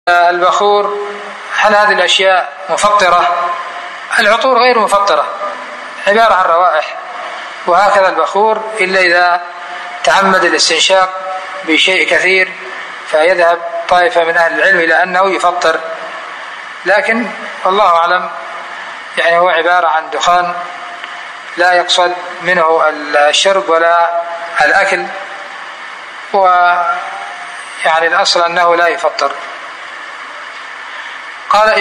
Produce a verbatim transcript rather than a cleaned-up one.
البخور هل هذه الأشياء مفطرة؟ العطور غير مفطرة، عبارة عن روائح، وهكذا البخور إلا إذا تعمد الاستنشاق بشيء كثير فيذهب طائفة من أهل العلم إلى أنه يفطر، لكن والله أعلم يعني هو عبارة عن دخان لا يقصد منه الشرب ولا الأكل، ويعني الأصل أنه لا يفطر. قال